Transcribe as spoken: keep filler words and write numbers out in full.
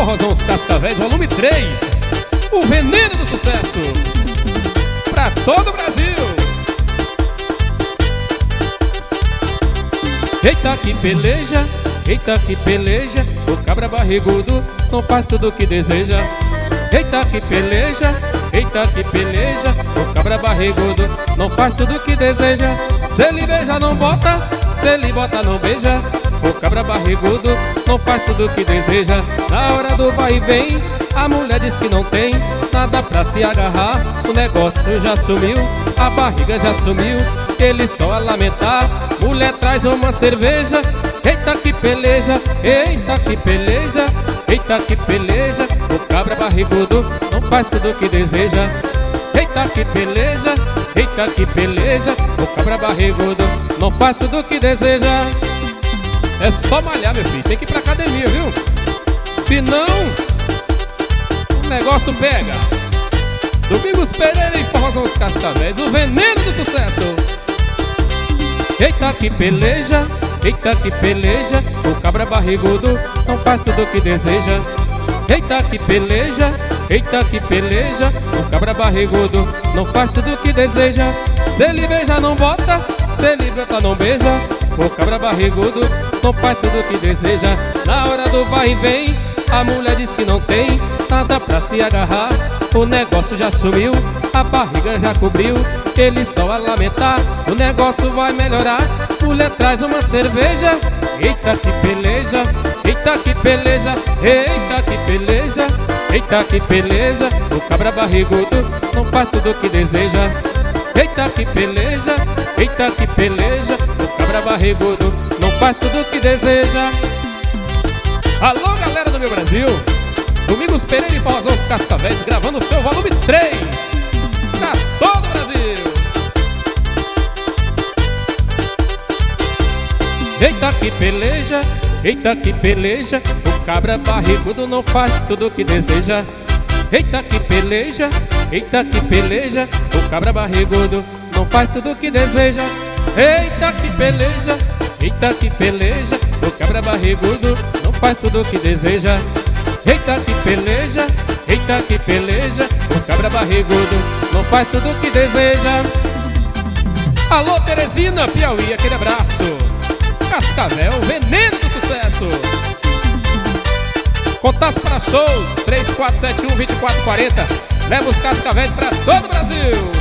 Forrozão Os Cascavéis, volume três. O veneno do sucesso pra todo o Brasil. Eita que peleja, eita que peleja, o cabra barrigudo não faz tudo o que deseja. Eita que peleja, eita que peleja, o cabra barrigudo não faz tudo o que deseja. Se ele beija não bota, se ele bota não beija. O cabra barrigudo não faz tudo o que deseja. Na hora do vai e vem, a mulher diz que não tem nada pra se agarrar. O negócio já sumiu, a barriga já sumiu, ele só a lamentar. Mulher traz uma cerveja, eita que peleja, eita que peleja, eita que peleja. O cabra barrigudo não faz tudo o que deseja. Eita que peleja, eita que peleja, o cabra barrigudo não faz tudo o que deseja. É só malhar, meu filho, tem que ir pra academia, viu? Senão o negócio pega. Domingos Pereira e Forrozão Os Cascavéis, o veneno do sucesso. Eita que peleja, eita que peleja, o cabra barrigudo não faz tudo o que deseja. Eita que peleja, eita que peleja, o cabra barrigudo não faz tudo o que deseja. Se ele beija não bota, se ele bota não beija. O cabra barrigudo não faz tudo o que deseja. Na hora do vai e vem, a mulher diz que não tem nada pra se agarrar. O negócio já sumiu, a barriga já cobriu, ele só a lamentar. O negócio vai melhorar, mulher traz uma cerveja. Eita que peleja, eita que peleja, eita que peleja, eita que peleja. O cabra barrigudo não faz tudo o que deseja. Eita que peleja, eita que peleja, o cabra barrigudo não faz tudo o que deseja. Alô galera do meu Brasil, Domingos Pereira e Forrozão Os Cascavéis, gravando o seu volume três pra todo o Brasil. Eita que peleja, eita que peleja, o cabra barrigudo não faz tudo o que deseja. Eita que peleja, eita que peleja, o cabra barrigudo não faz tudo o que deseja. Eita que peleja, eita que peleja, o cabra barrigudo não faz tudo o que deseja. Eita que peleja, eita que peleja, o cabra barrigudo não faz tudo o que deseja. Alô Teresina, Piauí, aquele abraço. Cascavel, veneno do sucesso. Contatos para shows três quatro sete um, dois quatro quatro zero. Leva os Cascavéis para todo o Brasil.